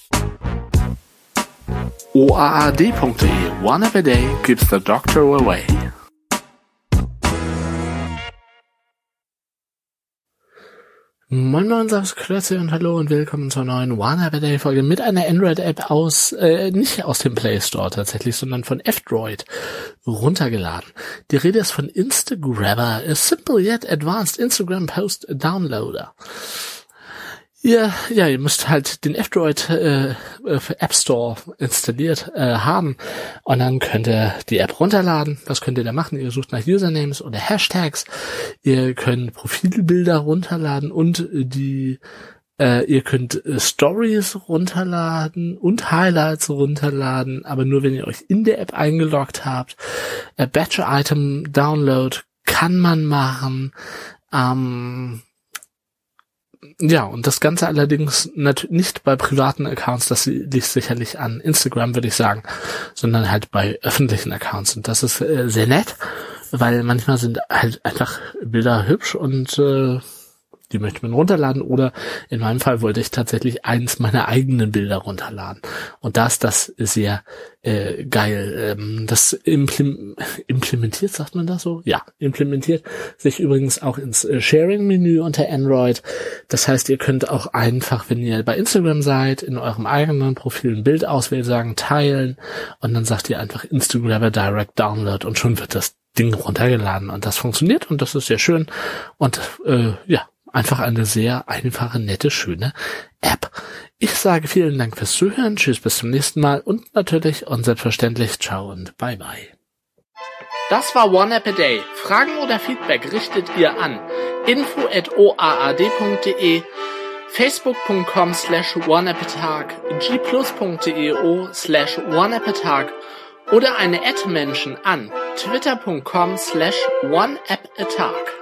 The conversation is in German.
OAAD.de One App a Day keeps the doctor away. Moin Moin, sag's Klötze und hallo und willkommen zur neuen One App a Day Folge mit einer Android-App nicht aus dem Play Store tatsächlich, sondern von F-Droid runtergeladen. Die Rede ist von Instagrabber, a simple yet advanced Instagram Post Downloader. Ihr müsst halt den F-Droid App Store installiert haben und dann könnt ihr die App runterladen. Was könnt ihr da machen? Ihr sucht nach Usernames oder Hashtags. Ihr könnt Profilbilder runterladen und ihr könnt Stories runterladen und Highlights runterladen, aber nur wenn ihr euch in der App eingeloggt habt. Batch Item Download kann man machen. Ja, und das Ganze allerdings nicht bei privaten Accounts, das liegt sicherlich an Instagram, würde ich sagen, sondern halt bei öffentlichen Accounts. Und das ist sehr nett, weil manchmal sind halt einfach Bilder hübsch und die möchte man runterladen, oder in meinem Fall wollte ich tatsächlich eins meiner eigenen Bilder runterladen. Und da ist das sehr geil. Das implementiert, sagt man das so? Ja, implementiert sich übrigens auch ins Sharing-Menü unter Android. Das heißt, ihr könnt auch einfach, wenn ihr bei Instagram seid, in eurem eigenen Profil ein Bild auswählen, sagen teilen, und dann sagt ihr einfach Instagrammer Direct Download und schon wird das Ding runtergeladen. Und das funktioniert und das ist sehr schön. Und einfach eine sehr einfache, nette, schöne App. Ich sage vielen Dank fürs Zuhören. Tschüss, bis zum nächsten Mal. Und natürlich und selbstverständlich ciao und bye bye. Das war One App a Day. Fragen oder Feedback richtet ihr an info@oaad.de, facebook.com/oneappatag, gplus.io/oneappatag oder eine @Menschen an twitter.com/oneappatag.